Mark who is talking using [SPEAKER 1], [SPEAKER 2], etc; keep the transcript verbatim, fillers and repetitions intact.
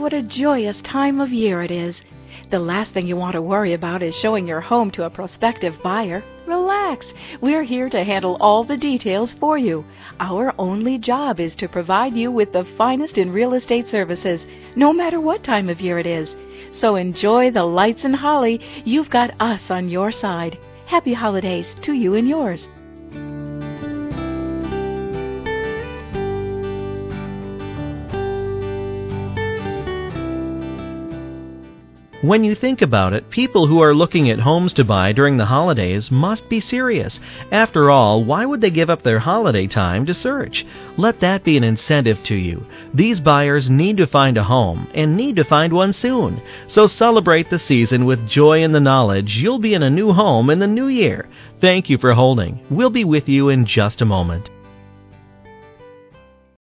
[SPEAKER 1] what a joyous time of year it is. The last thing you want to worry about is showing your home to a prospective buyer. Relax. We're here to handle all the details for you. Our only job is to provide you with the finest in real estate services, no matter what time of year it is. So enjoy the lights and holly. You've got us on your side. Happy holidays to you and yours.
[SPEAKER 2] When you think about it, people who are looking at homes to buy during the holidays must be serious. After all, why would they give up their holiday time to search? Let that be an incentive to you. These buyers need to find a home and need to find one soon. So celebrate the season with joy in the knowledge you'll be in a new home in the new year. Thank you for holding. We'll be with you in just a moment.